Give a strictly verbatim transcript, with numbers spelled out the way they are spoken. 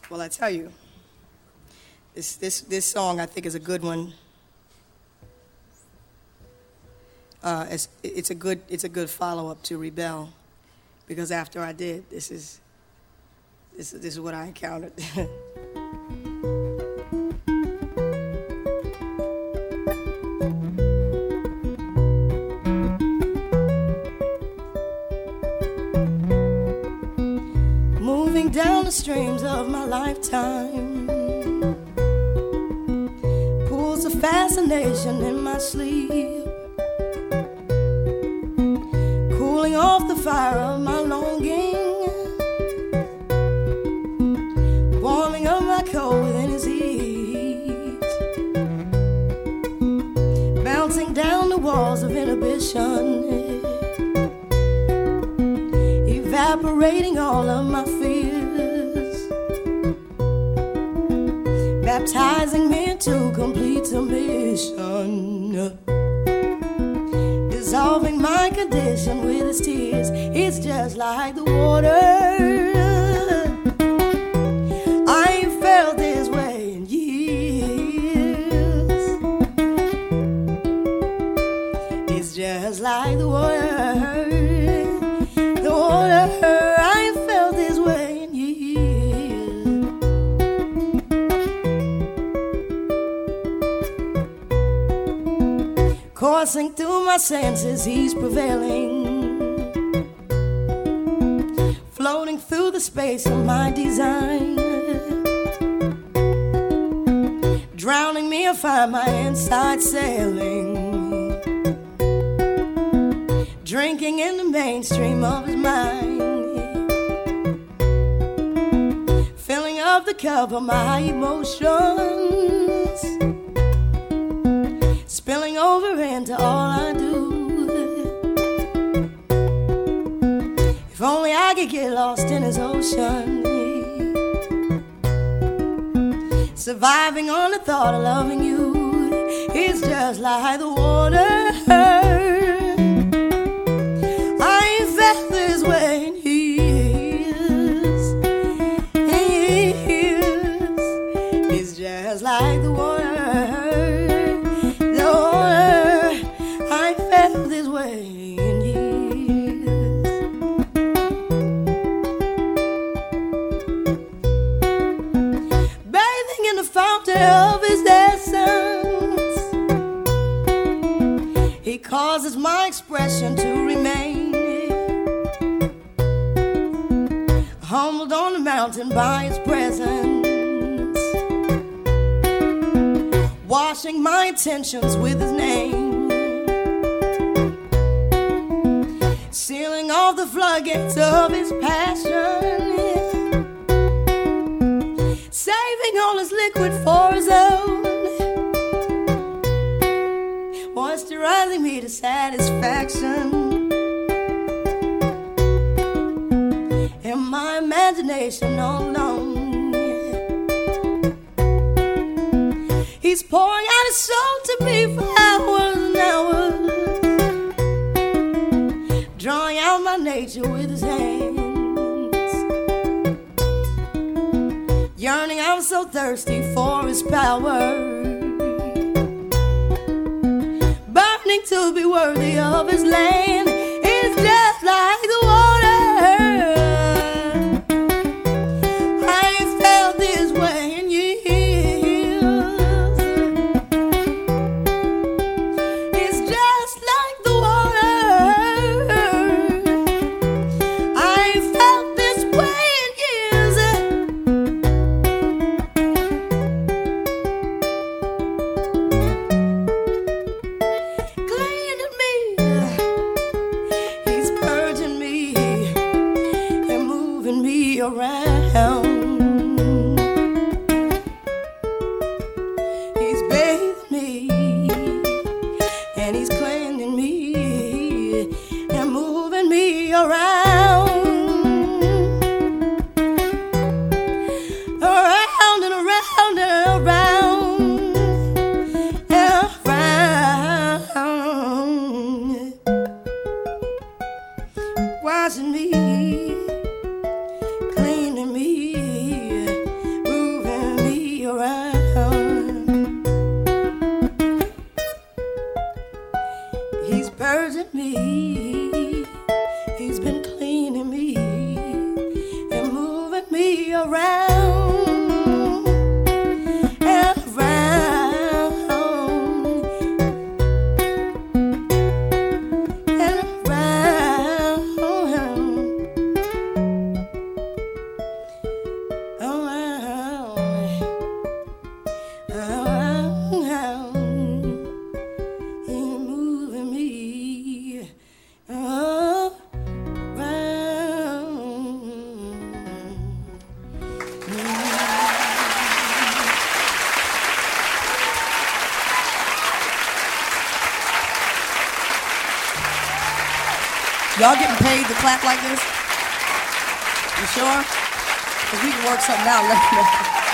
Well, I tell you, this this this song I think is a good one. Uh, it's, it's a good it's a good follow-up to Rebel, because after I did, this is this this is what I encountered. Moving down the streams of my lifetime, pools of fascination in my sleep, cooling off the fire of my longing, warming up my cold within his heat, bouncing down the walls of inhibition, evaporating all of my fears, baptizing me into complete submission, dissolving my condition with his tears. It's just like the water. I ain't felt this way in years. It's just like the water. The water. I ain't felt this way in years. Coursing through my senses, he's prevailing, floating through the space of my design, drowning me, I find my inside sailing, drinking in the mainstream of his mind, filling up the cup of my emotions, spilling over into all I do. If only I could get lost in his ocean, surviving on the thought of loving you. It's just like the water. I ain't felt this way in years, years. It's just like the water. This way in years. Bathing in the fountain of his essence, he causes my expression to remain humbled on the mountain by his presence, washing my intentions with his name, sealing off the floodgates of his passion, saving all his liquid for his own, moisturizing me to satisfaction, in my imagination all alone. He's pouring out his soul to me for hours and hours, drawing out my nature with his hands, yearning, I'm so thirsty for his power, burning to be worthy of his land. It's just like the water. I ain't felt this way in years. It's just like the water. Cleaning me, he's purging me. Y'all getting paid to clap like this? You sure? Because we can work something out. Let me know.